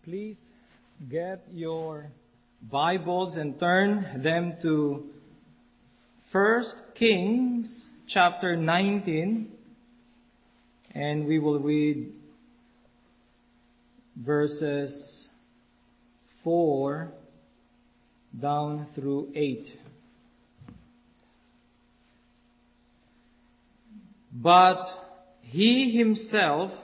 Please get your Bibles and turn them to 1 Kings chapter 19, and we will read verses 4 down through 8. But he himself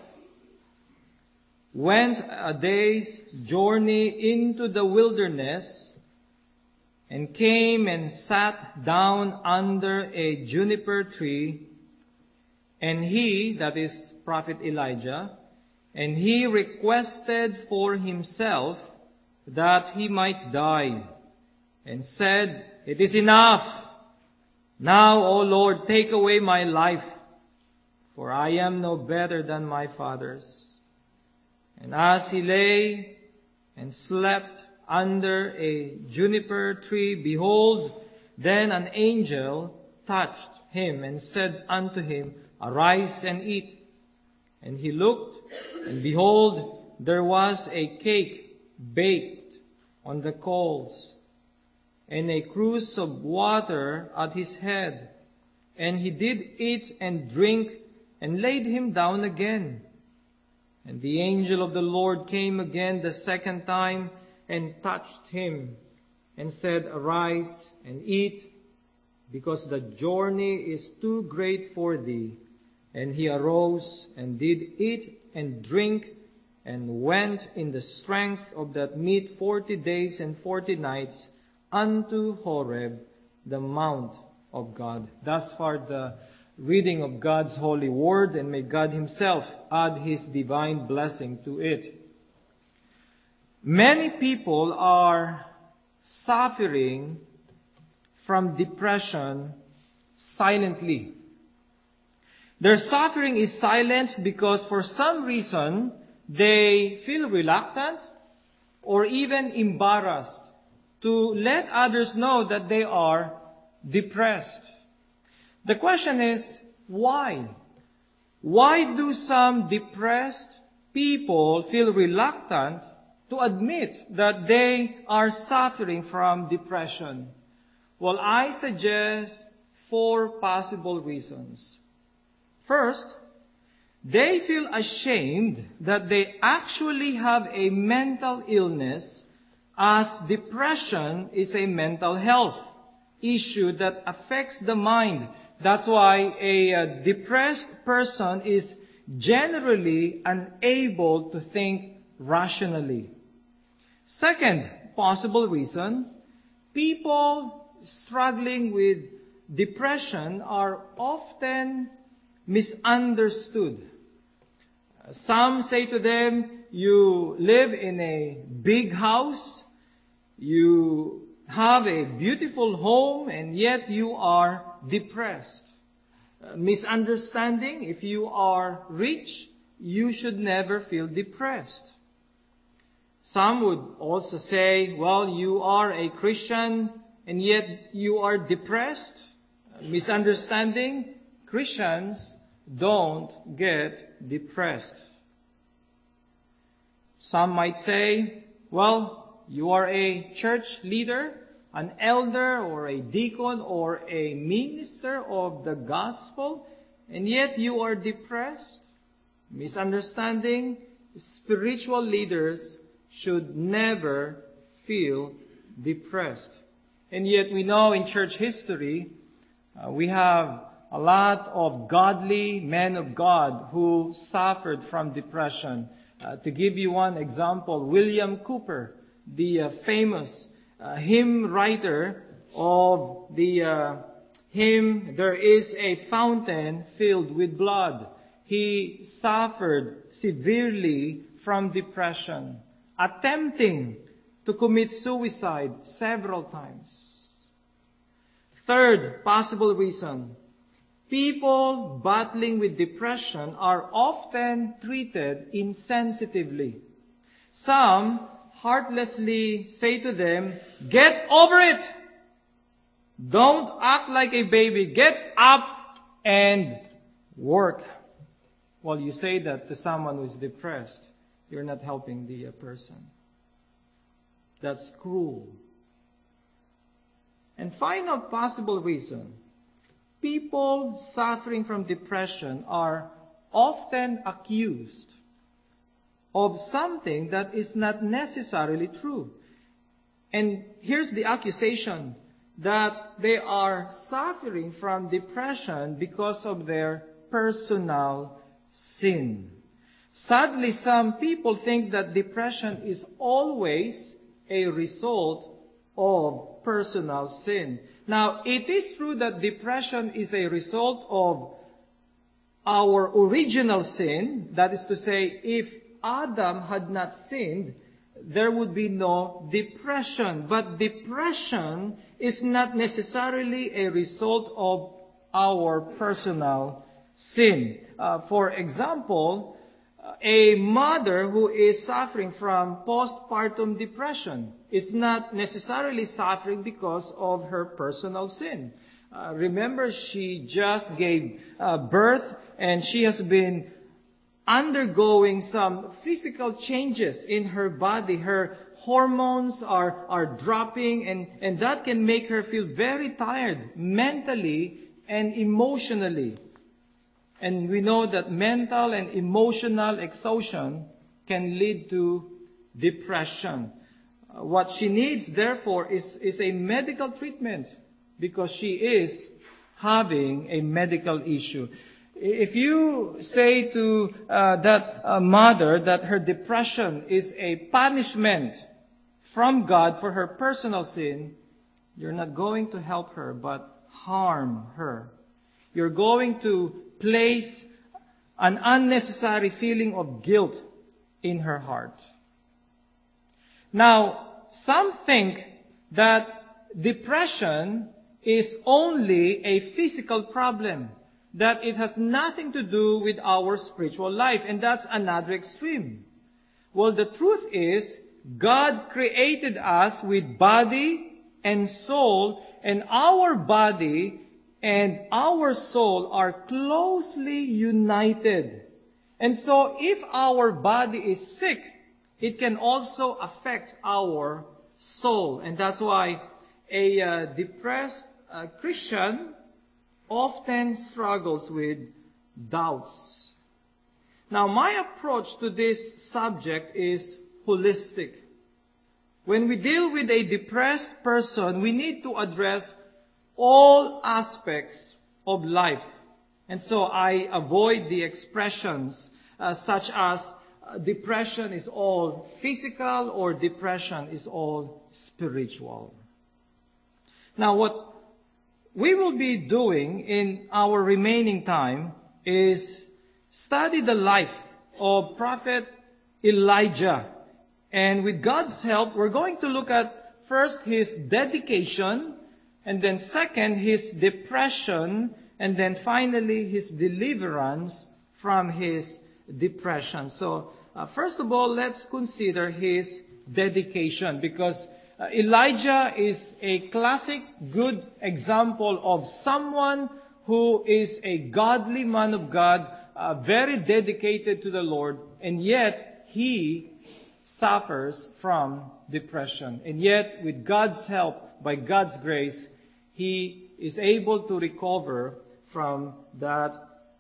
went a day's journey into the wilderness and came and sat down under a juniper tree. And he, that is Prophet Elijah, and he requested for himself that he might die, and said, "It is enough. Now, O Lord, take away my life, for I am no better than my fathers." And as he lay and slept under a juniper tree, behold, then an angel touched him and said unto him, "Arise and eat." And he looked, and behold, there was a cake baked on the coals, and a cruse of water at his head. And he did eat and drink, and laid him down again. And the angel of the Lord came again the second time, and touched him, and said, "Arise and eat, because the journey is too great for thee." And he arose, and did eat and drink, and went in the strength of that meat 40 days and 40 nights unto Horeb, the mount of God. Thus far the reading of God's holy word, and may God himself add his divine blessing to it. Many people are suffering from depression silently. Their suffering is silent because for some reason they feel reluctant or even embarrassed to let others know that they are depressed. The question is, why? Why do some depressed people feel reluctant to admit that they are suffering from depression? Well, I suggest 4 possible reasons. First, they feel ashamed that they actually have a mental illness, as depression is a mental health issue that affects the mind. That's why a depressed person is generally unable to think rationally. Second possible reason, people struggling with depression are often misunderstood. Some say to them, "You live in a big house, you have a beautiful home, and yet you are depressed." Misunderstanding, if you are rich, you should never feel depressed. Some would also say, "Well, you are a Christian, and yet you are depressed." Misunderstanding, Christians don't get depressed. Some might say, "Well, you are a church leader, an elder or a deacon or a minister of the gospel, and yet you are depressed." Misunderstanding, spiritual leaders should never feel depressed. And yet we know in church history, we have a lot of godly men of God who suffered from depression. To give you one example, William Cowper, the famous hymn writer of the hymn, "There is a fountain filled with blood." He suffered severely from depression, attempting to commit suicide several times. Third possible reason, people battling with depression are often treated insensitively. Some heartlessly say to them, "Get over it! Don't act like a baby. Get up and work." Well, you say that to someone who is depressed, you're not helping the person. That's cruel. And final possible reason, people suffering from depression are often accused of something that is not necessarily true. And here's the accusation, that they are suffering from depression because of their personal sin. Sadly, some people think that depression is always a result of personal sin. Now, it is true that depression is a result of our original sin. That is to say, if Adam had not sinned, there would be no depression. But depression is not necessarily a result of our personal sin. For example, a mother who is suffering from postpartum depression is not necessarily suffering because of her personal sin. Remember, she just gave birth and she has been undergoing some physical changes in her body. Her hormones are dropping, and that can make her feel very tired mentally and emotionally. And we know that mental and emotional exhaustion can lead to depression. What she needs, therefore, is a medical treatment because she is having a medical issue. If you say to that mother that her depression is a punishment from God for her personal sin, you're not going to help her but harm her. You're going to place an unnecessary feeling of guilt in her heart. Now, some think that depression is only a physical problem, that it has nothing to do with our spiritual life, and that's another extreme. Well, the truth is, God created us with body and soul, and our body and our soul are closely united. And so, if our body is sick, it can also affect our soul. And that's why a depressed Christian often struggles with doubts. Now, my approach to this subject is holistic. When we deal with a depressed person, we need to address all aspects of life. And so I avoid the expressions such as depression is all physical or depression is all spiritual. Now, what we will be doing in our remaining time is study the life of Prophet Elijah. And with God's help, we're going to look at first his dedication, and then second, his depression, and then finally, his deliverance from his depression. So, first of all, let's consider his dedication, because Elijah is a classic good example of someone who is a godly man of God, very dedicated to the Lord, and yet he suffers from depression. And yet, with God's help, by God's grace, he is able to recover from that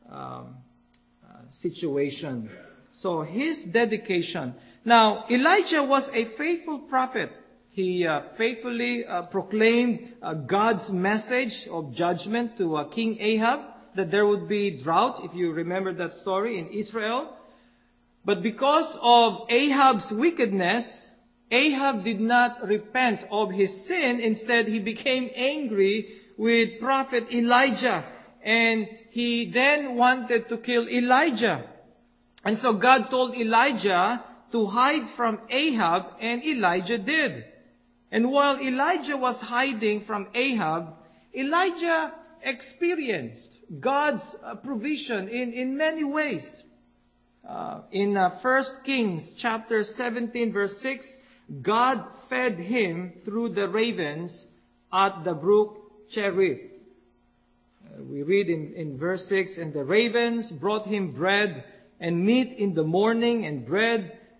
situation. So, his dedication. Now, Elijah was a faithful prophet. He faithfully proclaimed God's message of judgment to King Ahab, that there would be drought, if you remember that story, in Israel. But because of Ahab's wickedness, Ahab did not repent of his sin. Instead, he became angry with Prophet Elijah. And he then wanted to kill Elijah. And so God told Elijah to hide from Ahab, and Elijah did. And while Elijah was hiding from Ahab, Elijah experienced God's provision in many ways. In 1 Kings chapter 17 verse 6, God fed him through the ravens at the brook Cherith. We read in verse 6, and the ravens brought him bread and meat in the morning, and bread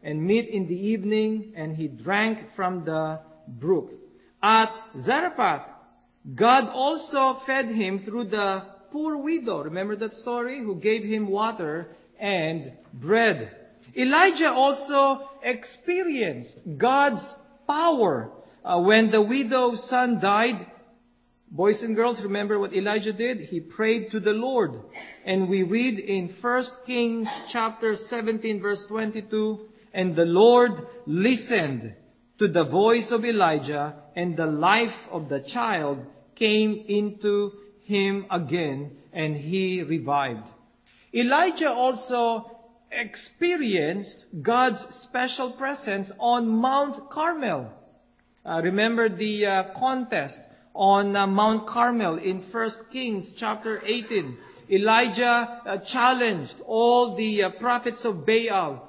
and meat in the evening, and he drank from the brook. At Zarephath, God also fed him through the poor widow. Remember that story? Who gave him water and bread. Elijah also experienced God's power. When the widow's son died, boys and girls, remember what Elijah did? He prayed to the Lord. And we read in 1 Kings chapter 17 verse 22, and the Lord listened to the voice of Elijah, and the life of the child came into him again, and he revived. Elijah also experienced God's special presence on Mount Carmel. Remember the contest on Mount Carmel in 1 Kings chapter 18. Elijah challenged all the prophets of Baal,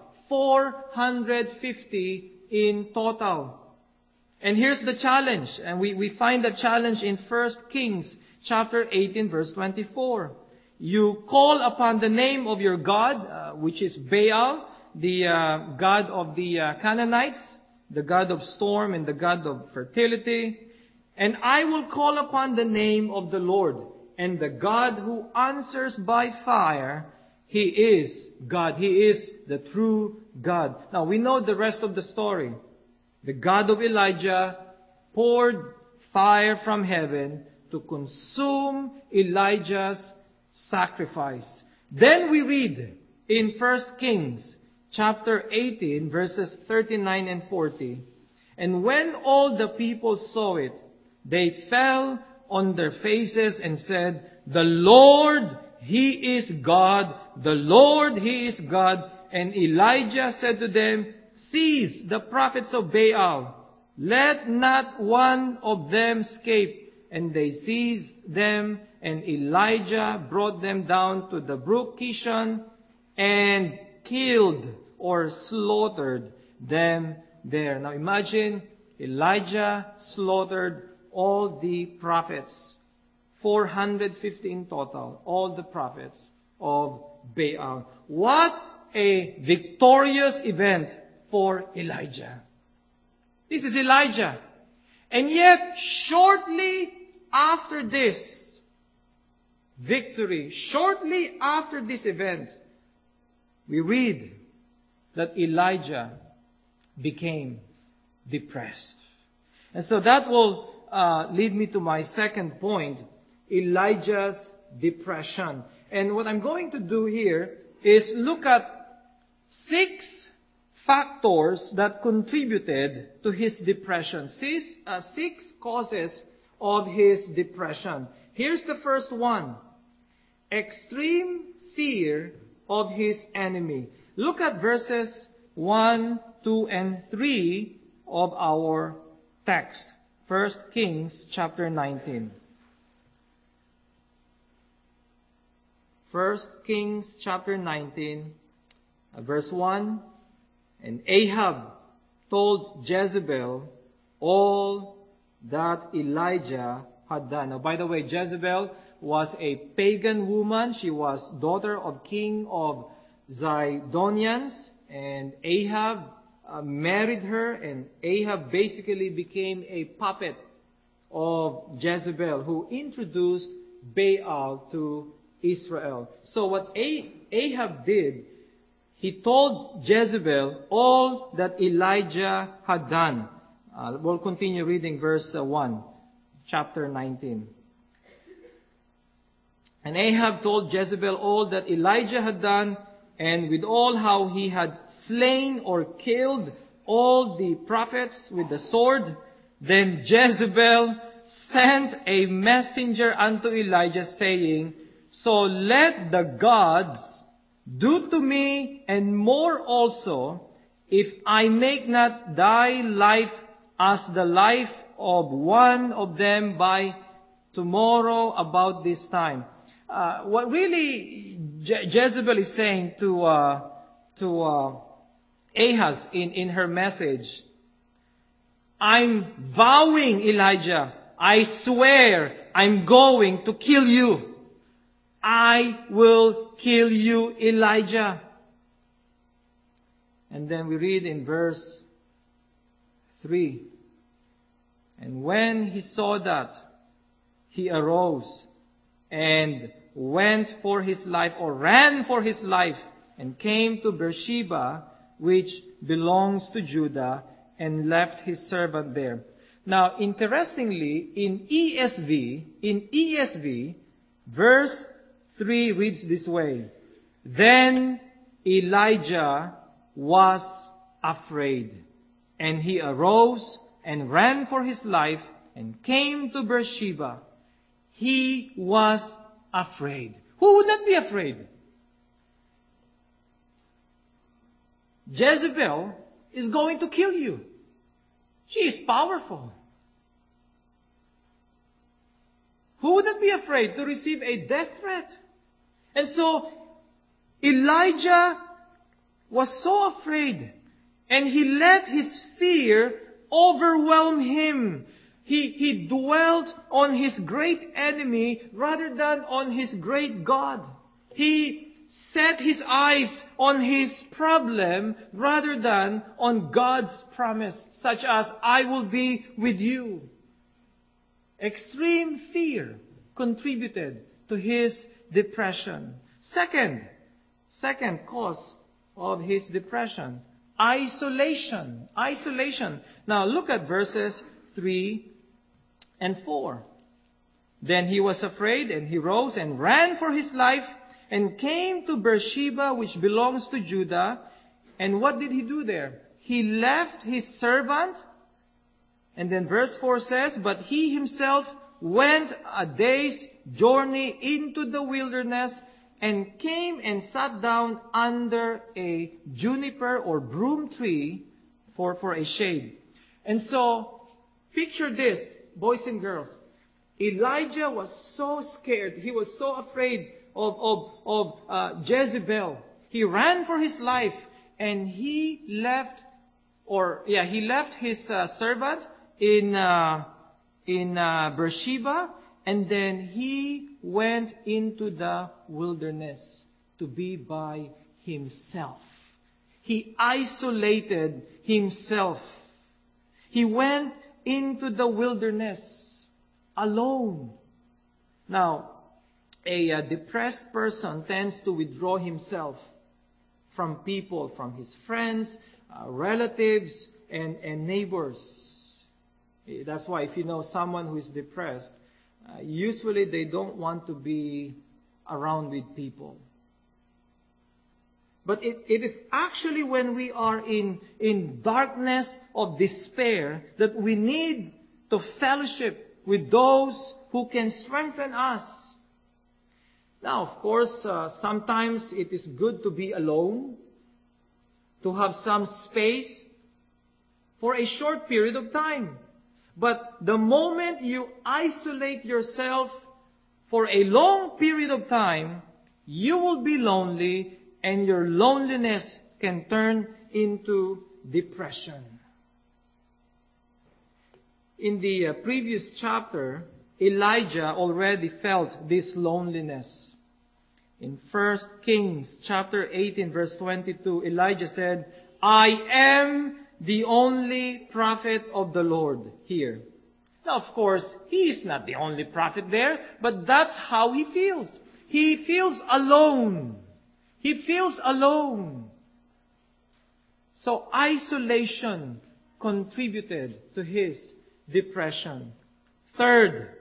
450 in total. And here's the challenge, and we find the challenge in 1 Kings chapter 18 verse 24. You call upon the name of your God, which is Baal, the god of the Canaanites, the god of storm and the god of fertility. And I will call upon the name of the Lord, and the God who answers by fire, He is God. He is the true God. Now, we know the rest of the story. The God of Elijah poured fire from heaven to consume Elijah's sacrifice. Then we read in 1 Kings chapter 18, verses 39 and 40, and when all the people saw it, they fell on their faces and said, the Lord, He is God. The Lord, He is God. And Elijah said to them, seize the prophets of Baal. Let not one of them escape. And they seized them, and Elijah brought them down to the brook Kishon and killed or slaughtered them there. Now imagine, Elijah slaughtered all the prophets, 450 in total, all the prophets of Baal. What a victorious event for Elijah. This is Elijah. And yet, shortly after this victory, shortly after this event, we read that Elijah became depressed. And so that will lead me to my second point, Elijah's depression. And what I'm going to do here is look at 6 factors that contributed to his depression. 6 causes of his depression. Here's the first one. Extreme fear of his enemy. Look at verses 1, 2, and 3 of our text. 1 Kings chapter 19. 1 Kings chapter 19, verse 1. And Ahab told Jezebel all that Elijah had done. Now, by the way, Jezebel was a pagan woman. She was daughter of king of Zidonians. And Ahab married her, and Ahab basically became a puppet of Jezebel, who introduced Baal to Israel. So what Ahab did, he told Jezebel all that Elijah had done. We'll continue reading verse 1, chapter 19. And Ahab told Jezebel all that Elijah had done, and with all how he had slain or killed all the prophets with the sword. Then Jezebel sent a messenger unto Elijah, saying, so let the gods do to me and more also, if I make not thy life as the life of one of them by tomorrow about this time. What really Jezebel is saying to Ahaz in her message, I'm vowing, Elijah, I swear I'm going to kill you. I will kill you, Elijah. And then we read in verse 3. And when he saw that, he arose and went for his life, or ran for his life, and came to Beersheba, which belongs to Judah, and left his servant there. Now, interestingly, in ESV, verse 3 reads this way: Then Elijah was afraid, and he arose and ran for his life and came to Beersheba. He was afraid. Who would not be afraid? Jezebel is going to kill you. She is powerful. Who would not be afraid to receive a death threat? And so, Elijah was so afraid, and he let his fear overwhelm him. He dwelt on his great enemy rather than on his great God. He set his eyes on his problem rather than on God's promise, such as, I will be with you. Extreme fear contributed to his depression. Second cause of his depression, isolation. Isolation. Now look at verses 3 and 4. Then he was afraid, and he rose and ran for his life, and came to Beersheba, which belongs to Judah. And what did he do there? He left his servant. And then verse 4 says, But he himself went a day's journey into the wilderness, and came and sat down under a juniper or broom tree for a shade. And so, picture this, boys and girls. Elijah was so scared. He was so afraid of Jezebel. He ran for his life, and he left his servant in Beersheba, and then he went into the wilderness to be by himself. He isolated himself. He went into the wilderness alone. Now, a depressed person tends to withdraw himself from people, from his friends, relatives, and neighbors. That's why if you know someone who is depressed, usually they don't want to be around with people. But it is actually when we are in darkness of despair that we need to fellowship with those who can strengthen us. Now, of course, sometimes it is good to be alone, to have some space for a short period of time. But the moment you isolate yourself for a long period of time, you will be lonely, and your loneliness can turn into depression. In the previous chapter, Elijah already felt this loneliness. In 1 Kings chapter 18 verse 22, Elijah said, I am the only prophet of the Lord here. Now, of course, he is not the only prophet there, but that's how he feels. He feels alone. He feels alone. So isolation contributed to his depression. Third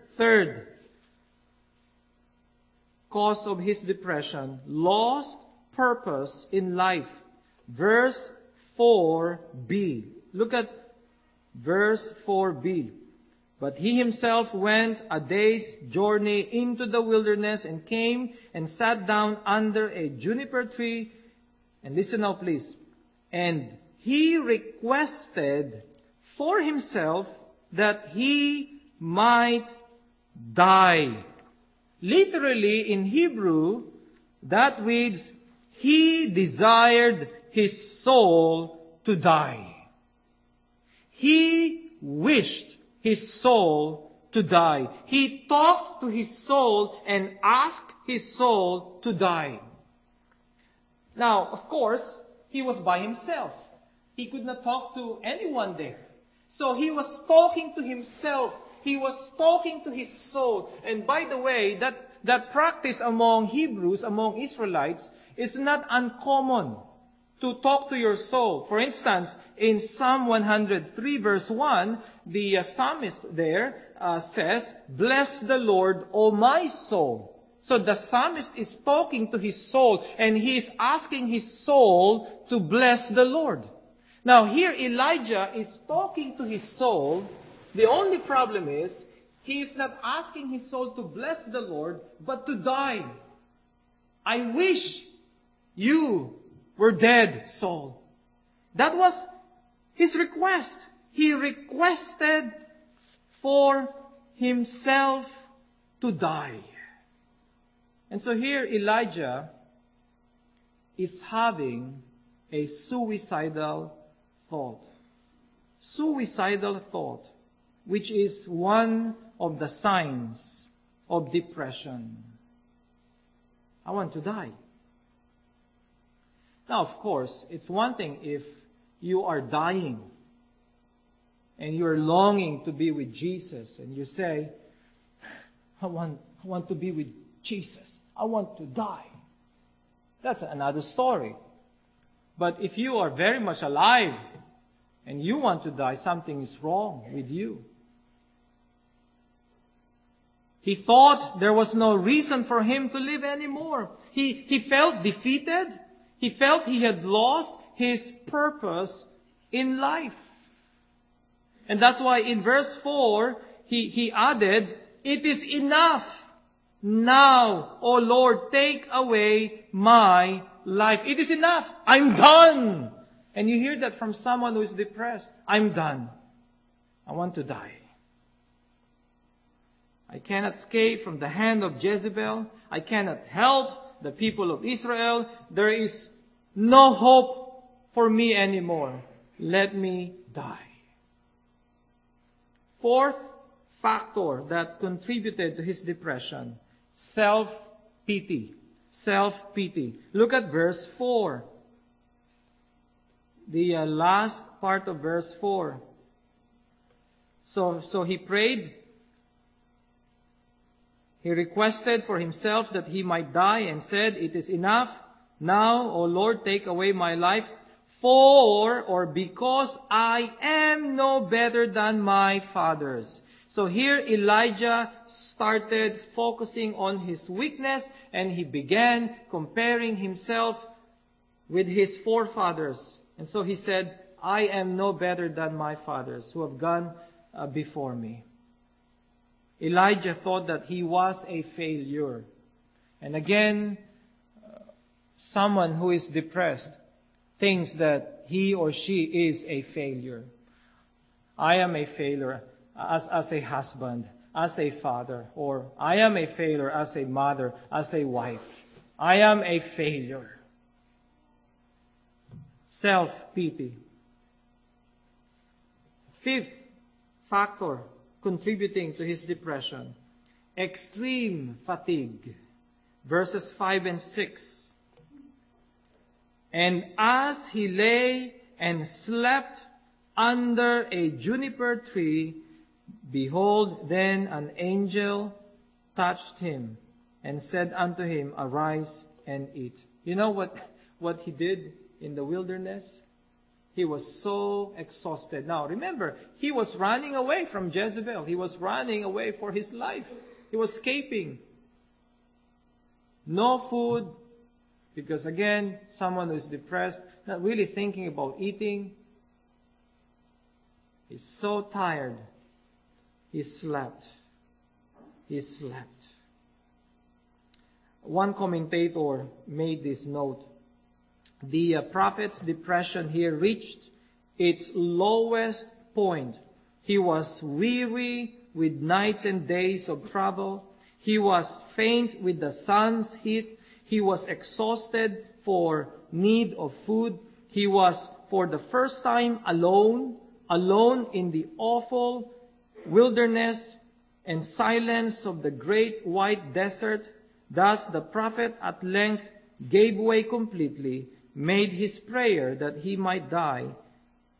cause of his depression, lost purpose in life. Verse 4b. Look at verse 4b. But he himself went a day's journey into the wilderness, and came and sat down under a juniper tree. And listen now, please. And he requested for himself that he might die. Literally, in Hebrew, that reads, he desired his soul to die. He wished his soul to die. He talked to his soul and asked his soul to die. Now, of course, he was by himself. He could not talk to anyone there. So he was talking to himself. He was talking to his soul. And by the way, that practice among Hebrews, among Israelites, is not uncommon to talk to your soul. For instance, in Psalm 103 verse 1, the psalmist there says, "Bless the Lord, O my soul." So the psalmist is talking to his soul, and he is asking his soul to bless the Lord. Now here Elijah is talking to his soul. The only problem is, he is not asking his soul to bless the Lord, but to die. I wish you were dead, soul. That was his request. He requested for himself to die. And so here Elijah is having a suicidal thought. Suicidal thought, which is one of the signs of depression. I want to die. Now, of course, it's one thing if you are dying and you're longing to be with Jesus and you say, I want to be with Jesus. I want to die. That's another story. But if you are very much alive and you want to die, something is wrong with you. He thought there was no reason for him to live anymore. He felt defeated. He felt he had lost his purpose in life. And that's why in verse 4, he added, "It is enough. Now, O Lord, take away my life." It is enough. I'm done. And you hear that from someone who is depressed. I'm done. I want to die. I cannot escape from the hand of Jezebel. I cannot help the people of Israel. There is no hope for me anymore. Let me die. Fourth factor that contributed to his depression, self-pity. Self-pity. Look at verse 4. The last part of verse 4. So he prayed. He requested for himself that he might die and said, "It is enough. Now, O Lord, take away my life, because I am no better than my fathers." So here Elijah started focusing on his weakness, and he began comparing himself with his forefathers. And so he said, "I am no better than my fathers who have gone before me." Elijah thought that he was a failure. And again, someone who is depressed thinks that he or she is a failure. I am a failure as a husband, as a father, or I am a failure as a mother, as a wife. I am a failure. Self-pity. Fifth factor contributing to his depression, extreme fatigue. Verses 5 and 6. "And as he lay and slept under a juniper tree, behold, then an angel touched him and said unto him, Arise and eat." You know what he did in the wilderness? He was so exhausted. Now remember, he was running away from Jezebel. He was running away for his life. He was escaping. No food, because again, someone who is depressed, not really thinking about eating. He's so tired. He slept. He slept. One commentator made this note. The prophet's depression here reached its lowest point. He was weary with nights and days of travel. He was faint with the sun's heat. He was exhausted for need of food. He was, for the first time, alone in the awful wilderness and silence of the great white desert. Thus the prophet at length gave way completely, made his prayer that he might die,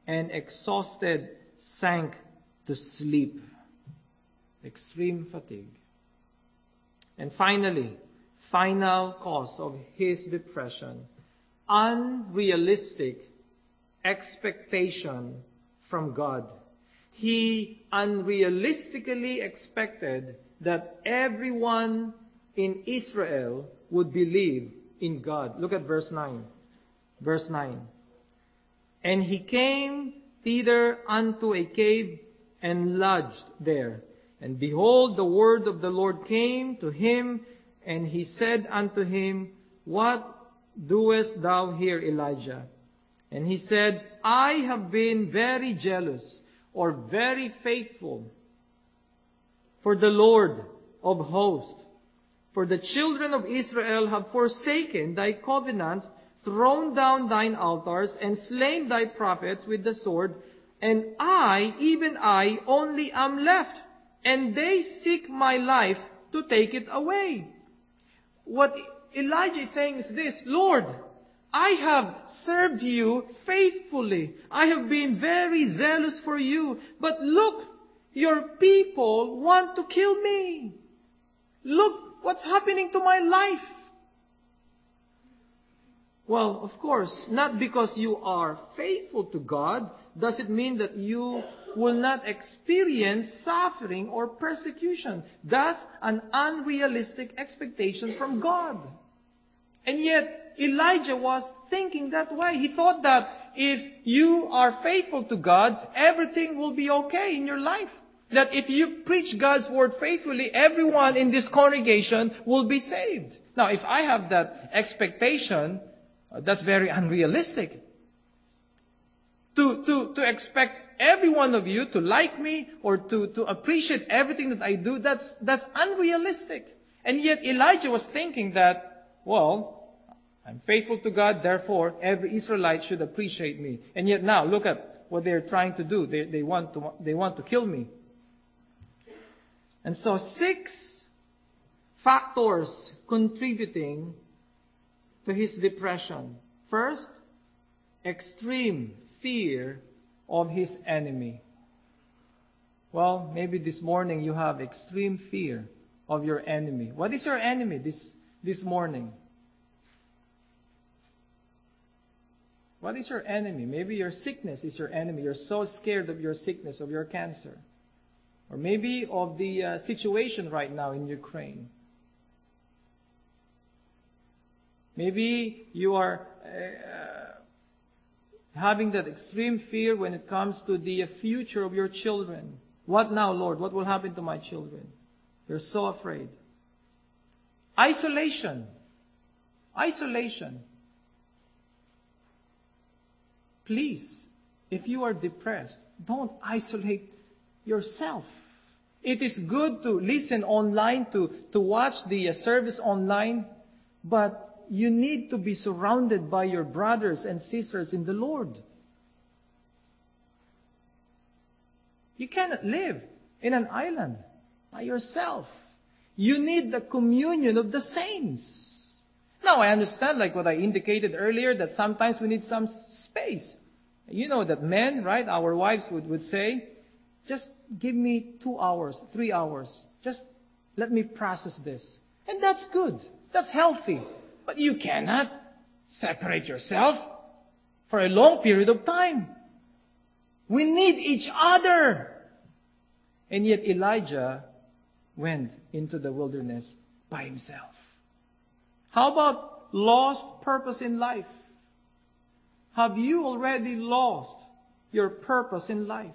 and exhausted sank to sleep. Extreme fatigue. And finally, final cause of his depression, unrealistic expectation from God. He unrealistically expected that everyone in Israel would believe in God. Look at verse 9. Verse 9. And he came thither unto a cave and lodged there. And behold, the word of the Lord came to him, and he said unto him, What doest thou here, Elijah? And he said, I have been very jealous, or very faithful, for the Lord of hosts. For the children of Israel have forsaken thy covenant, thrown down thine altars, and slain thy prophets with the sword, and I, even I, only am left, and they seek my life to take it away. What Elijah is saying is this, Lord, I have served you faithfully. I have been very zealous for you. But look, your people want to kill me. Look what's happening to my life. Well, of course, not because you are faithful to God, does it mean that you will not experience suffering or persecution. That's an unrealistic expectation from God. And yet, Elijah was thinking that way. He thought that if you are faithful to God, everything will be okay in your life. That if you preach God's word faithfully, everyone in this congregation will be saved. Now, if I have that expectation, that's very unrealistic. To expect every one of you to like me or to appreciate everything that I do, that's unrealistic. And yet Elijah was thinking that, well, I'm faithful to God, therefore every Israelite should appreciate me. And yet now, look at what they're trying to do. They want to kill me. And so 6 factors contributing to his depression. First, extreme fear of his enemy. Well, maybe this morning you have extreme fear of your enemy. What is your enemy this morning? What is your enemy? Maybe your sickness is your enemy. You're so scared of your sickness, of your cancer. Or maybe of the situation right now in Ukraine. Maybe you are having that extreme fear when it comes to the future of your children. What now, Lord? What will happen to my children? You're so afraid. Isolation. Isolation. Please, if you are depressed, don't isolate yourself. It is good to listen online, to watch the service online, but you need to be surrounded by your brothers and sisters in the Lord. You cannot live in an island by yourself. You need the communion of the saints. Now, I understand, like what I indicated earlier, that sometimes we need some space. You know that men, right, our wives would say, just give me 2 hours, 3 hours. Just let me process this. And that's good. That's healthy. But you cannot separate yourself for a long period of time. We need each other. And yet Elijah went into the wilderness by himself. How about lost purpose in life? Have you already lost your purpose in life?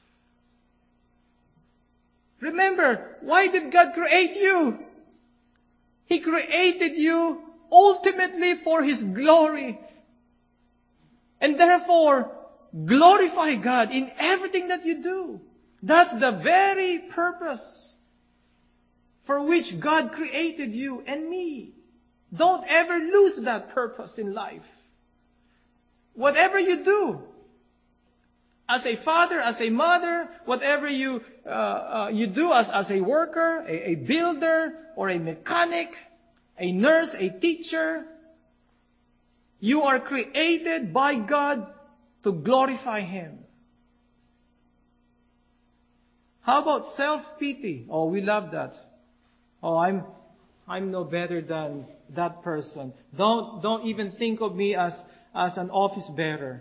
Remember, why did God create you? He created you ultimately for His glory. And therefore, glorify God in everything that you do. That's the very purpose for which God created you and me. Don't ever lose that purpose in life. Whatever you do, as a father, as a mother, whatever you do as a worker, a builder, or a mechanic, a nurse, a teacher, you are created by God to glorify Him. How about self-pity? Oh, we love that. Oh, I'm no better than that person. Don't even think of me as an office bearer.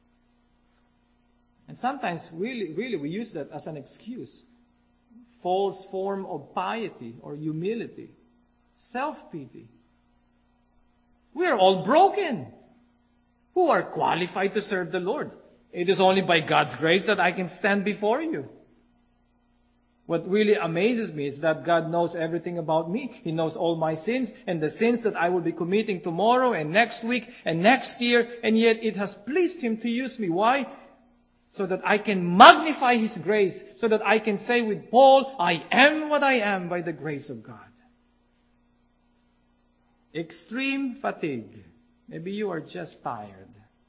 And sometimes really we use that as an excuse. False form of piety or humility. Self-pity. We are all broken. Who are qualified to serve the Lord? It is only by God's grace that I can stand before you. What really amazes me is that God knows everything about me. He knows all my sins and the sins that I will be committing tomorrow and next week and next year. And yet it has pleased Him to use me. Why? So that I can magnify His grace. So that I can say with Paul, I am what I am by the grace of God. Extreme fatigue. Maybe you are just tired.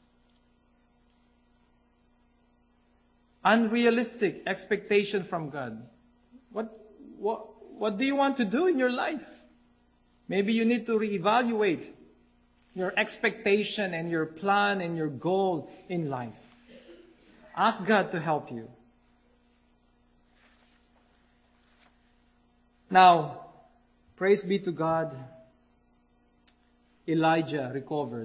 Unrealistic expectation from God. What do you want to do in your life? Maybe you need to reevaluate your expectation and your plan and your goal in life. Ask God to help you. Now, praise be to God, Elijah recovered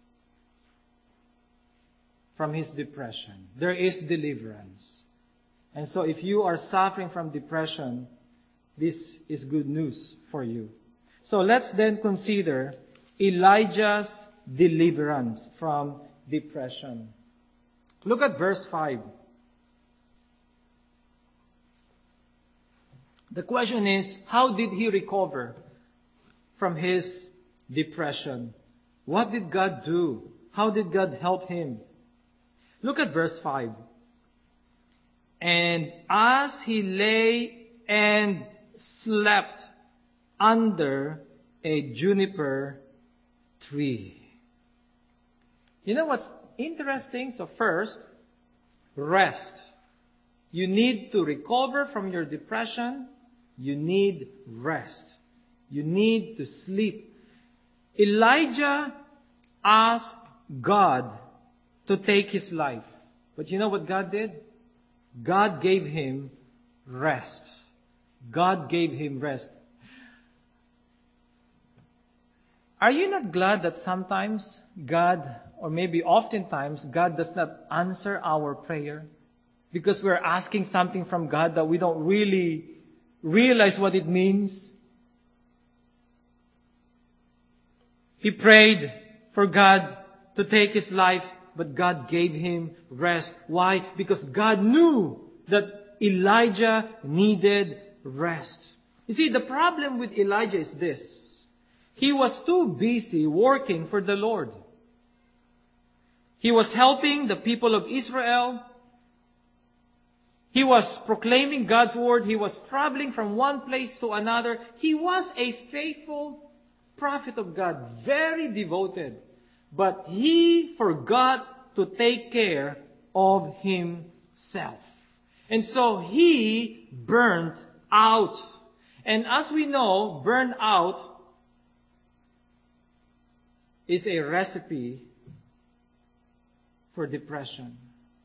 from his depression. There is deliverance. And so if you are suffering from depression, this is good news for you. So let's then consider Elijah's deliverance from depression. Look at verse 5. The question is, how did he recover from his depression? What did God do? How did God help him? Look at verse 5. And as he lay and slept under a juniper tree. You know what's interesting? So first, rest. You need to recover from your depression. You need rest. You need to sleep. Elijah asked God to take his life. But you know what God did? God gave him rest. God gave him rest. Are you not glad that sometimes God, or maybe oftentimes, God does not answer our prayer? Because we're asking something from God that we don't really realize what it means. He prayed for God to take his life, but God gave him rest. Why? Because God knew that Elijah needed rest. You see, the problem with Elijah is this. He was too busy working for the Lord. He was helping the people of Israel. He was proclaiming God's word. He was traveling from one place to another. He was a faithful prophet of God, very devoted. But he forgot to take care of himself. And so he burned out. And as we know, burned out is a recipe for depression.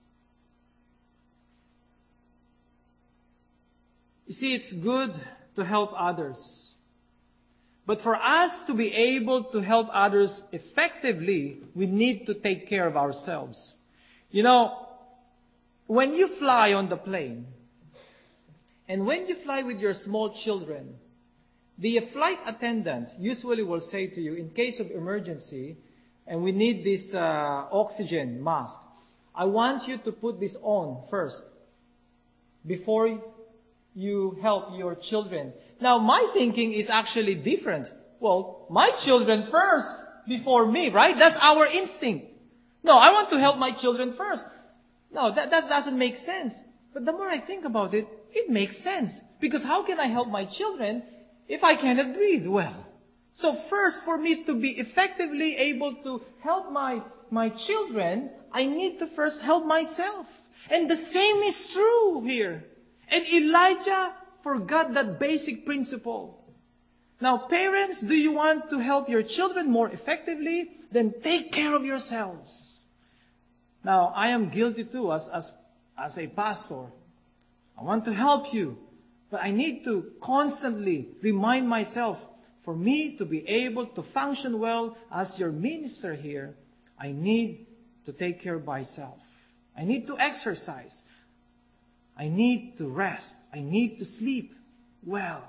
You see, it's good to help others. But for us to be able to help others effectively, we need to take care of ourselves. You know, when you fly on the plane, and when you fly with your small children, the flight attendant usually will say to you, in case of emergency, and we need this oxygen mask, I want you to put this on first, before you help your children. Now, my thinking is actually different. Well, my children first, before me, right? That's our instinct. No, I want to help my children first. No, that doesn't make sense. But the more I think about it, it makes sense. Because how can I help my children if I cannot breathe well? So first, for me to be effectively able to help my children, I need to first help myself. And the same is true here. And Elijah forgot that basic principle. Now, parents, do you want to help your children more effectively? Then take care of yourselves. Now, I am guilty too as a pastor. I want to help you, but I need to constantly remind myself, for me to be able to function well as your minister here, I need to take care of myself. I need to exercise. I need to rest. I need to sleep well.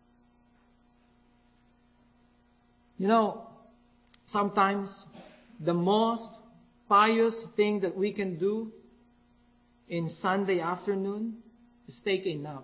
You know, sometimes the most pious thing that we can do in Sunday afternoon is take a nap.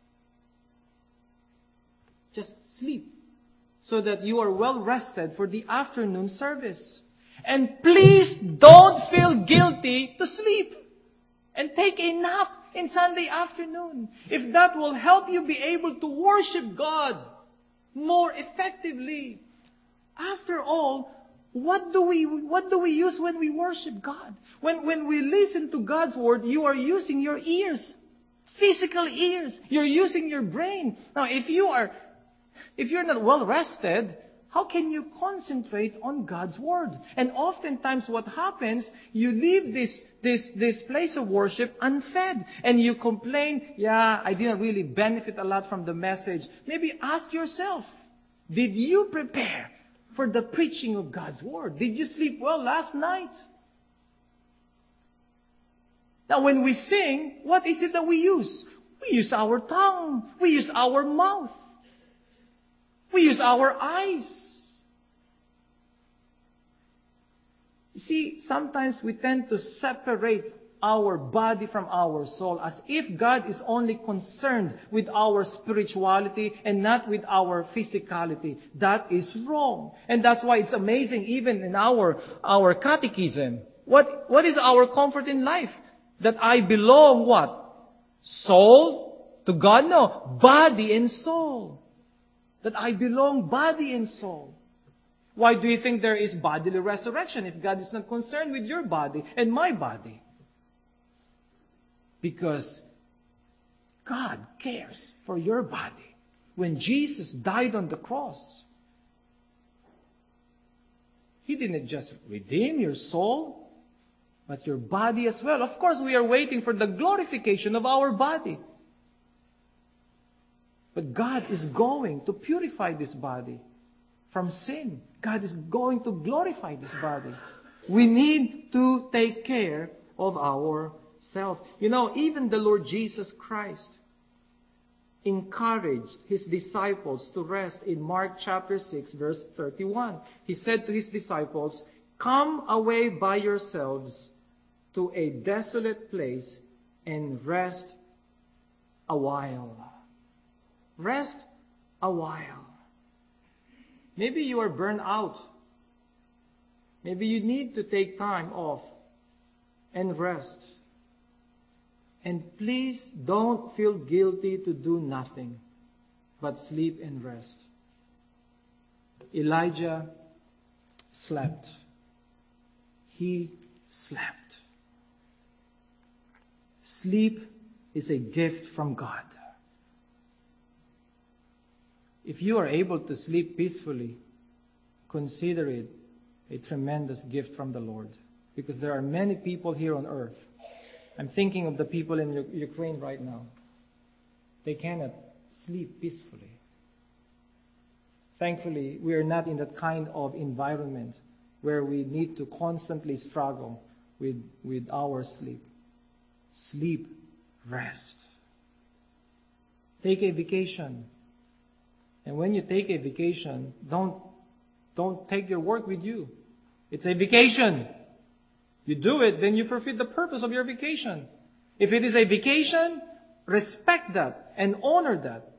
Just sleep so that you are well rested for the afternoon service. And please don't feel guilty to sleep and take a nap in Sunday afternoon. If that will help you be able to worship God more effectively. After all, what do we use when we worship God? When we listen to God's word, you are using your ears, physical ears. You're using your brain. Now, if you're not well rested, how can you concentrate on God's word? And oftentimes what happens, you leave this place of worship unfed. And you complain, I didn't really benefit a lot from the message. Maybe ask yourself, did you prepare for the preaching of God's word? Did you sleep well last night? Now when we sing, what is it that we use? We use our tongue. We use our mouth. We use our eyes. You see, sometimes we tend to separate our body from our soul as if God is only concerned with our spirituality and not with our physicality. That is wrong. And that's why it's amazing even in our catechism. What is our comfort in life? That I belong what? Soul to God? No. Body and soul. That I belong body and soul. Why do you think there is bodily resurrection if God is not concerned with your body and my body? Because God cares for your body. When Jesus died on the cross, He didn't just redeem your soul, but your body as well. Of course, we are waiting for the glorification of our body. But God is going to purify this body from sin. God is going to glorify this body. We need to take care of ourselves. You know, even the Lord Jesus Christ encouraged His disciples to rest in Mark chapter 6, verse 31. He said to His disciples, "Come away by yourselves to a desolate place and rest a while." Rest a while. Maybe you are burned out. Maybe you need to take time off and rest. And please don't feel guilty to do nothing but sleep and rest. Elijah slept. He slept. Sleep is a gift from God. If you are able to sleep peacefully, consider it a tremendous gift from the Lord. Because there are many people here on earth. I'm thinking of the people in Ukraine right now. They cannot sleep peacefully. Thankfully, we are not in that kind of environment where we need to constantly struggle with our sleep. Sleep, rest. Take a vacation. And when you take a vacation, don't take your work with you. It's a vacation. You do it, then you fulfill the purpose of your vacation. If it is a vacation, respect that and honor that.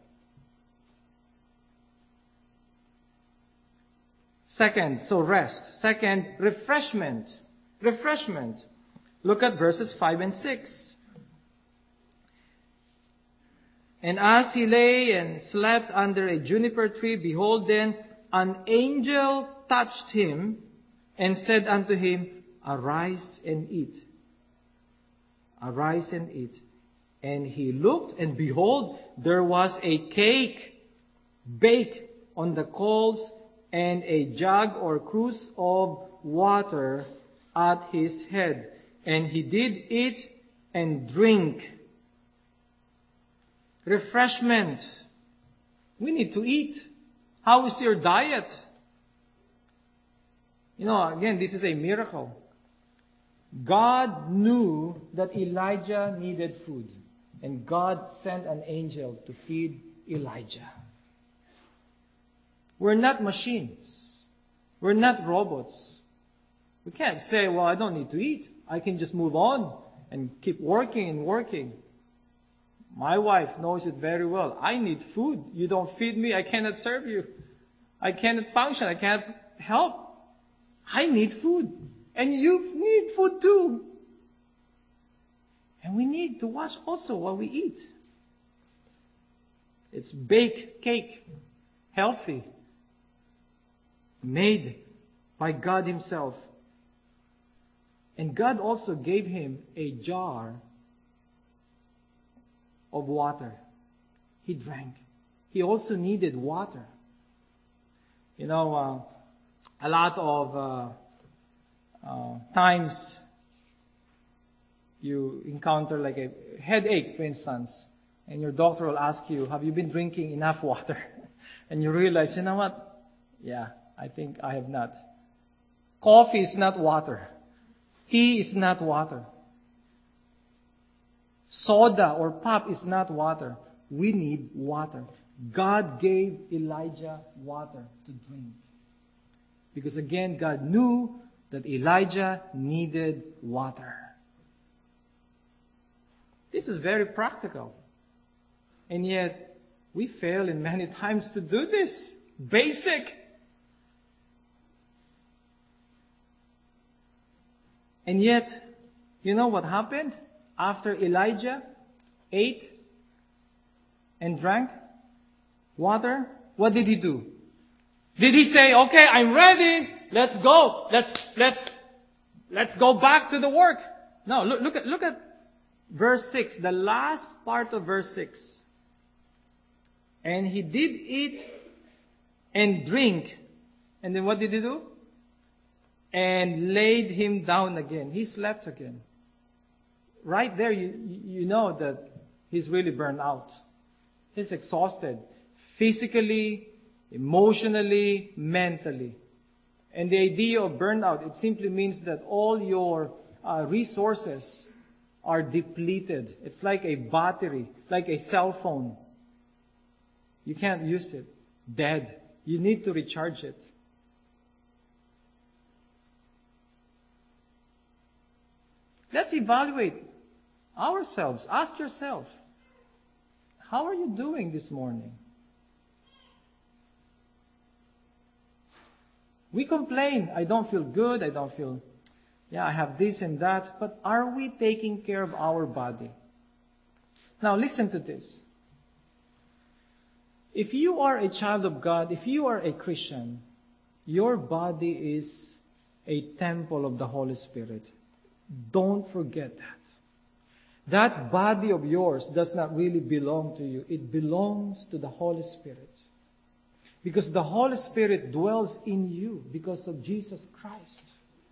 Second, so rest. Second, refreshment. Refreshment. Look at verses 5 and 6. And as he lay and slept under a juniper tree, behold, then an angel touched him and said unto him, Arise and eat. Arise and eat. And he looked, and behold, there was a cake baked on the coals and a jug or cruse of water at his head. And he did eat and drink. Refreshment. We need to eat. How is your diet? Again, this is a miracle. God knew that Elijah needed food. And God sent an angel to feed Elijah. We're not machines. We're not robots. We can't say, well, I don't need to eat. I can just move on and keep working and working. My wife knows it very well. I need food. You don't feed me, I cannot serve you. I cannot function. I can't help. I need food. And you need food too. And we need to watch also what we eat. It's baked cake, healthy, made by God Himself. And God also gave him a jar of water. He drank. He also needed water. A lot of times you encounter like a headache, for instance, and your doctor will ask you, have you been drinking enough water? And you realize, you know what? Yeah, I think I have not. Coffee is not water. Tea is not water. Soda or pop is not water. We need water. God gave Elijah water to drink. Because again, God knew that Elijah needed water. This is very practical. And yet, we fail in many times to do this. Basic. And yet, you know what happened? After Elijah ate and drank water, what did he do? Did he say, okay, I'm ready, let's go, let's go back to the work? No, look at verse 6, the last part of verse 6. And he did eat and drink. And then what did he do? And laid him down again. He slept again. Right there, you know that he's really burned out. He's exhausted. Physically, emotionally, mentally. And the idea of burnout, it simply means that all your resources are depleted. It's like a battery, like a cell phone. You can't use it. Dead. You need to recharge it. Let's evaluate ourselves. Ask yourself, how are you doing this morning? We complain, I don't feel good, I have this and that, but are we taking care of our body? Now listen to this. If you are a child of God, if you are a Christian, your body is a temple of the Holy Spirit. Don't forget that. That body of yours does not really belong to you. It belongs to the Holy Spirit. Because the Holy Spirit dwells in you because of Jesus Christ.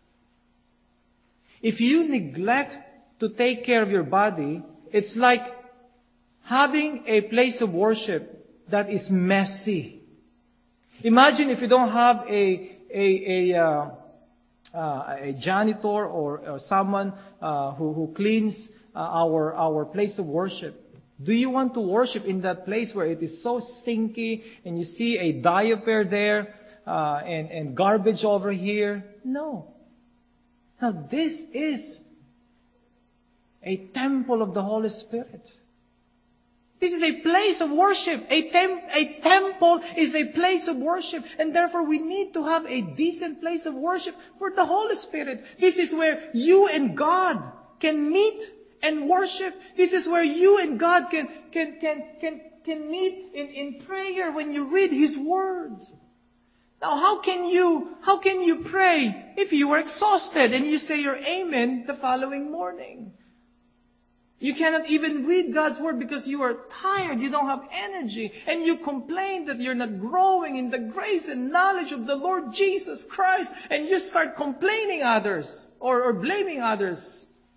If you neglect to take care of your body, it's like having a place of worship that is messy. Imagine if you don't have a janitor or someone who cleans our place of worship. Do you want to worship in that place where it is so stinky and you see a diaper there and garbage over here? No. Now this is a temple of the Holy Spirit. This is a place of worship. A temple is a place of worship. And therefore we need to have a decent place of worship for the Holy Spirit. This is where you and God can meet and worship. This is where you and God can meet in prayer when you read His Word. Now how can you pray if you are exhausted and you say your amen the following morning? You cannot even read God's Word because you are tired, you don't have energy, and you complain that you're not growing in the grace and knowledge of the Lord Jesus Christ, and you start complaining others or blaming others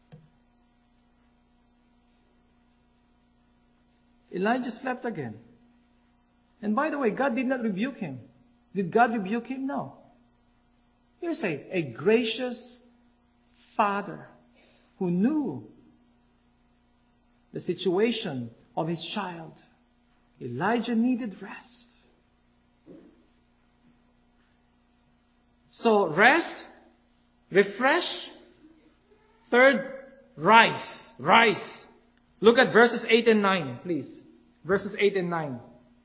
Elijah slept again. And by the way, God did not rebuke him. Did God rebuke him? No. Here's a gracious father who knew the situation of his child. Elijah needed rest. So rest, refresh. Third, rise. Rise. Look at verses 8 and 9, please. Verses 8 and 9.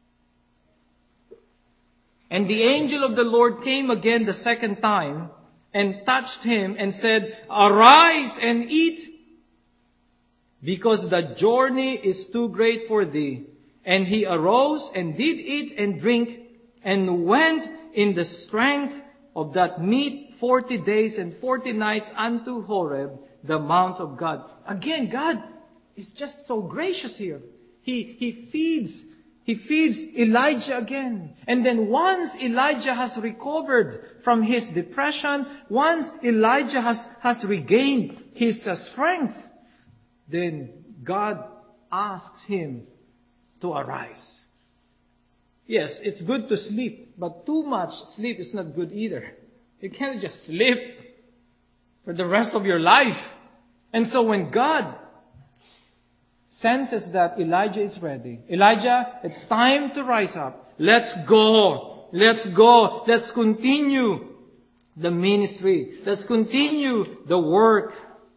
And the angel of the Lord came again the second time and touched him and said, Arise and eat, because the journey is too great for thee. And he arose and did eat and drink, and went in the strength of that meat 40 days and 40 nights unto Horeb, the mount of God. Again, God is just so gracious here. He feeds Elijah again. And then once Elijah has recovered from his depression, once Elijah has regained his strength, then God asks him to arise. Yes, it's good to sleep, but too much sleep is not good either. You can't just sleep for the rest of your life. And so when God senses that Elijah is ready, Elijah, it's time to rise up. Let's go. Let's go. Let's continue the ministry. Let's continue the work.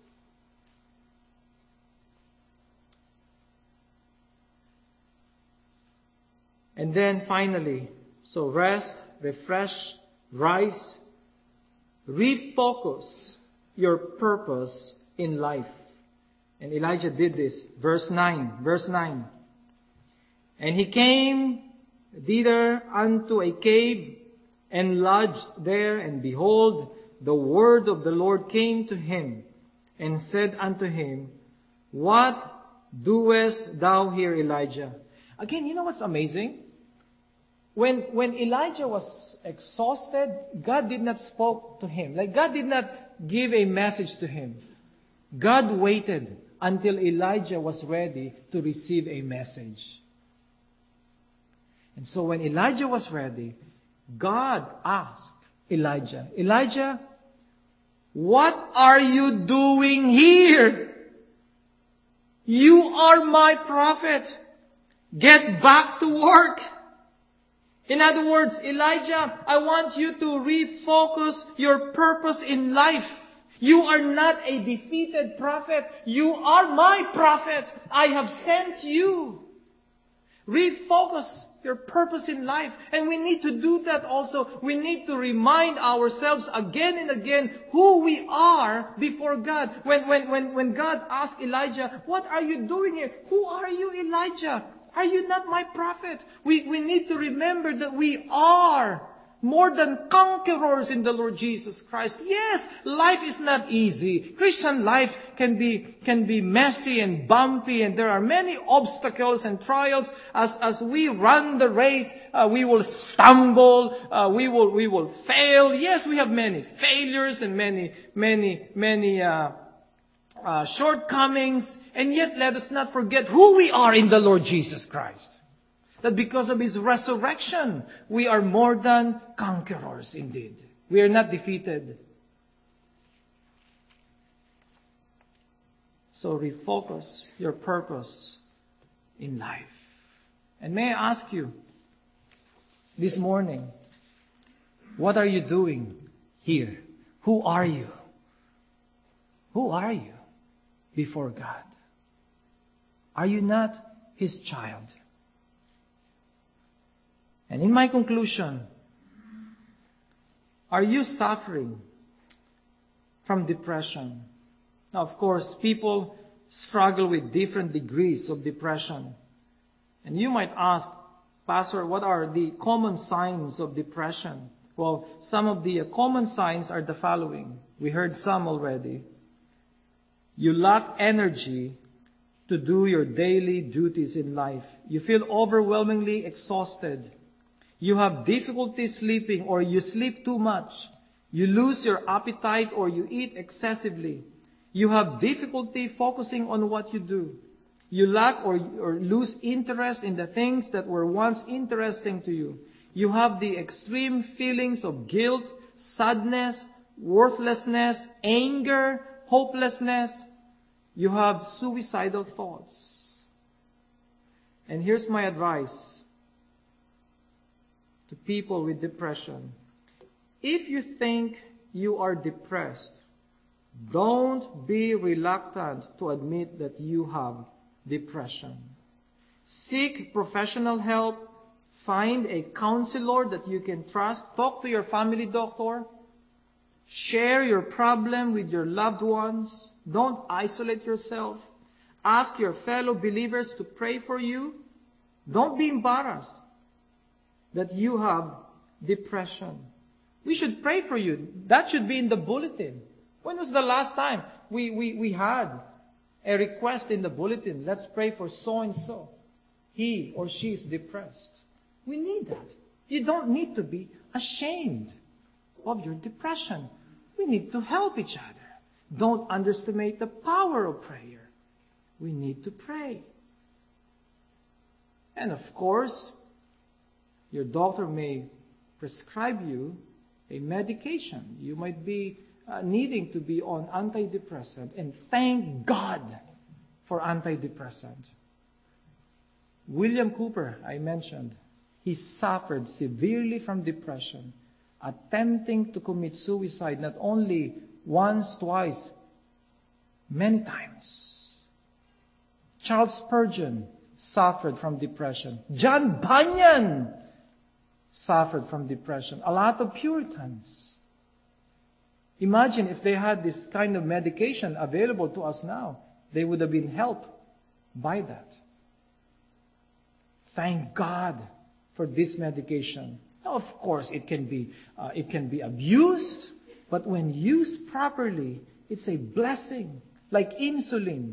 And then finally, so rest, refresh, rise, refocus your purpose in life. And Elijah did this. Verse 9. And he came thither unto a cave and lodged there, and behold, the word of the Lord came to him and said unto him, What doest thou here, Elijah? Again, you know what's amazing? When Elijah was exhausted, God did not spoke to him. Like God did not give a message to him. God waited until Elijah was ready to receive a message. And so when Elijah was ready, God asked Elijah, Elijah, what are you doing here? You are my prophet. Get back to work. In other words, Elijah, I want you to refocus your purpose in life. You are not a defeated prophet. You are my prophet. I have sent you. Refocus your purpose in life. And we need to do that also. We need to remind ourselves again and again who we are before God. When God asked Elijah, what are you doing here? Who are you, Elijah? Are you not my prophet? We need to remember that we are more than conquerors in the Lord Jesus Christ. Yes, life is not easy. Christian life can be messy and bumpy, and there are many obstacles and trials. As we run the race, we will stumble, we will fail. Yes, we have many failures and many shortcomings, and yet let us not forget who we are in the Lord Jesus Christ. That because of His resurrection, we are more than conquerors indeed. We are not defeated. So refocus your purpose in life. And may I ask you this morning, what are you doing here? Who are you? Who are you before God? Are you not His child? And in my conclusion, are you suffering from depression? Now, of course, people struggle with different degrees of depression. And you might ask, Pastor, what are the common signs of depression? Well, some of the common signs are the following. We heard some already. You lack energy to do your daily duties in life. You feel overwhelmingly exhausted. You have difficulty sleeping, or you sleep too much. You lose your appetite, or you eat excessively. You have difficulty focusing on what you do. You lack or lose interest in the things that were once interesting to you. You have the extreme feelings of guilt, sadness, worthlessness, anger, hopelessness. You have suicidal thoughts. And here's my advice to people with depression. If you think you are depressed, don't be reluctant to admit that you have depression. Seek professional help. Find a counselor that you can trust. Talk to your family doctor. Share your problem with your loved ones. Don't isolate yourself. Ask your fellow believers to pray for you. Don't be embarrassed that you have depression. We should pray for you. That should be in the bulletin. When was the last time we had a request in the bulletin? Let's pray for so-and-so. He or she is depressed. We need that. You don't need to be ashamed of your depression. We need to help each other. Don't underestimate the power of prayer. We need to pray. And of course, your doctor may prescribe you a medication. You might be needing to be on antidepressant. And thank God for antidepressant. William Cooper, I mentioned, he suffered severely from depression, attempting to commit suicide not only once, twice, many times. Charles Spurgeon suffered from depression. John Bunyan suffered from depression. A lot of Puritans. Imagine if they had this kind of medication available to us now. They would have been helped by that. Thank God for this medication. Now, of course, it can be abused, but when used properly, it's a blessing, like insulin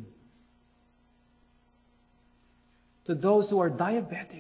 to those who are diabetic.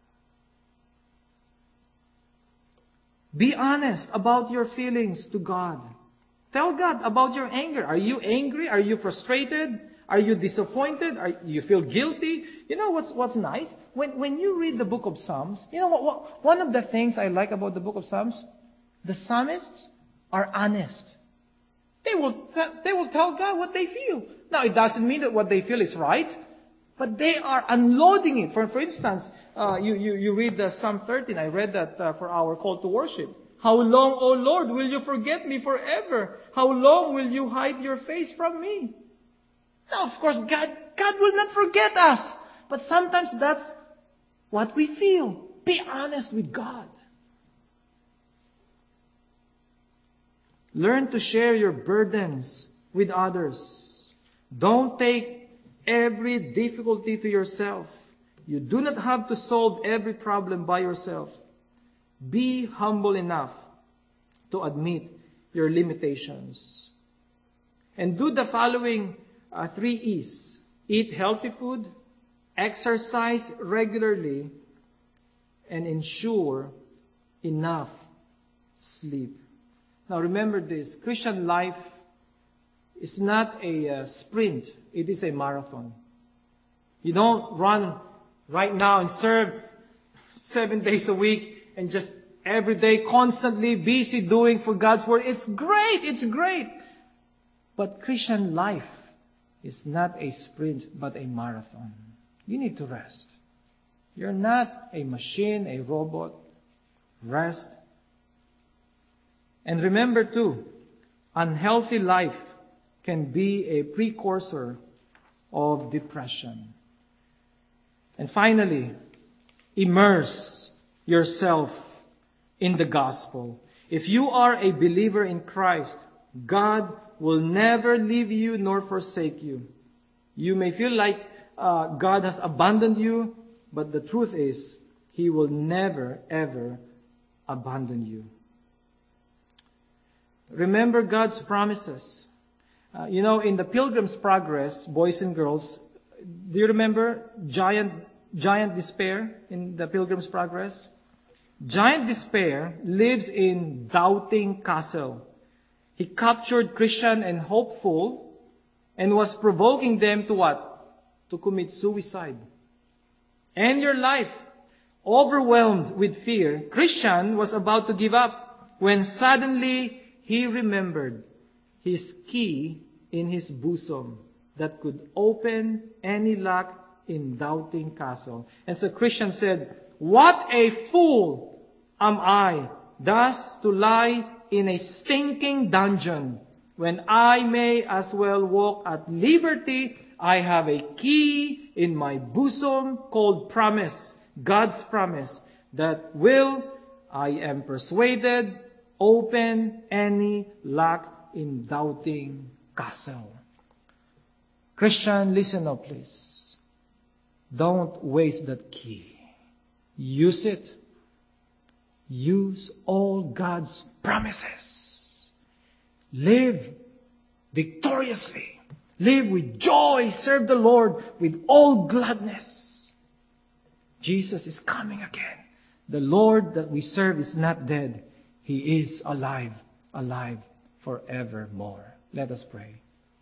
Be honest about your feelings to God. Tell God about your anger. Are you angry? Are you frustrated? Are you disappointed? Do you feel guilty? You know what's nice? When you read the book of Psalms, you know what one of the things I like about the book of Psalms? The psalmists are honest. They will tell God what they feel. Now, it doesn't mean that what they feel is right, but they are unloading it. For instance, you read the Psalm 13. I read that for our call to worship. How long, O Lord, will you forget me forever? How long will you hide your face from me? Now, of course, God will not forget us. But sometimes that's what we feel. Be honest with God. Learn to share your burdens with others. Don't take every difficulty to yourself. You do not have to solve every problem by yourself. Be humble enough to admit your limitations. And do the following 3 E's. Eat healthy food, exercise regularly, and ensure enough sleep. Now remember this, Christian life is not a sprint, it is a marathon. You don't run right now and serve 7 days a week and just every day constantly busy doing for God's word. It's great. But Christian life is not a sprint, but a marathon. You need to rest. You're not a machine, a robot. Rest. And remember too, unhealthy life can be a precursor of depression. And finally, immerse yourself in the gospel. If you are a believer in Christ, God will never leave you nor forsake you. You may feel like God has abandoned you, but the truth is, He will never, ever abandon you. Remember God's promises. In the Pilgrim's Progress, boys and girls, do you remember Giant Despair in the Pilgrim's Progress? Giant Despair lives in Doubting Castle. He captured Christian and Hopeful and was provoking them to what? to commit suicide. End your life. Overwhelmed with fear, Christian was about to give up when suddenly he remembered his key in his bosom that could open any lock in Doubting Castle. And so Christian said, "What a fool am I, thus to lie in a stinking dungeon, when I may as well walk at liberty. I have a key in my bosom called promise, God's promise, that will, I am persuaded, open any lock in Doubting Castle." Christian, listen up, please. Don't waste that key. Use it. Use all God's promises. Live victoriously. Live with joy. Serve the Lord with all gladness. Jesus is coming again. The Lord that we serve is not dead. He is alive, alive forevermore. Let us pray.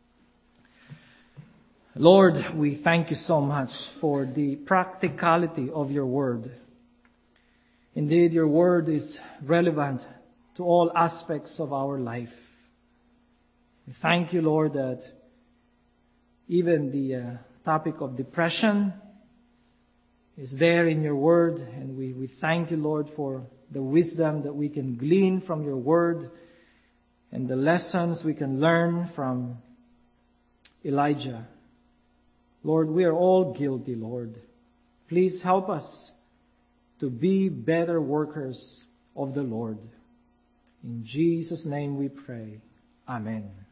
Lord, we thank you so much for the practicality of your word. Indeed, your word is relevant to all aspects of our life. We thank you, Lord, that even the topic of depression is there in your word. And we thank you, Lord, for the wisdom that we can glean from your word and the lessons we can learn from Elijah. Lord, we are all guilty, Lord. Please help us to be better workers of the Lord. In Jesus' name we pray. Amen.